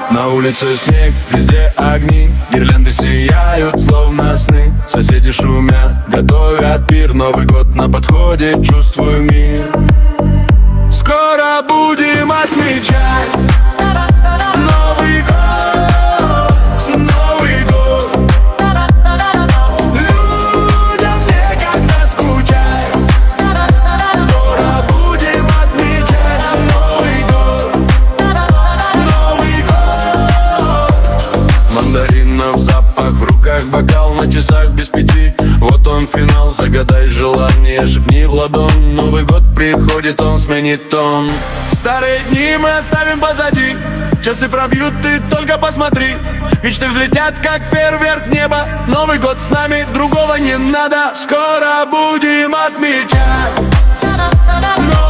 На улице снег, везде огни, гирлянды сияют, словно сны. Соседи шумят, готовят пир, Новый год на подходе, чувствую мир. Скоро будем отмечать Новый год, Новый год. Людям некогда скучать. Скоро будем отмечать Новый год, Новый год. Мандаринов запах, в руках бокал, на часах без 5. Вот он финал, загадай желание, шепни в ладонь. Новый год приходит, он сменит тон. Старые дни мы оставим позади, часы пробьют, ты только посмотри. Мечты взлетят, как фейерверк в небо. Новый год с нами, другого не надо. Скоро будем отмечать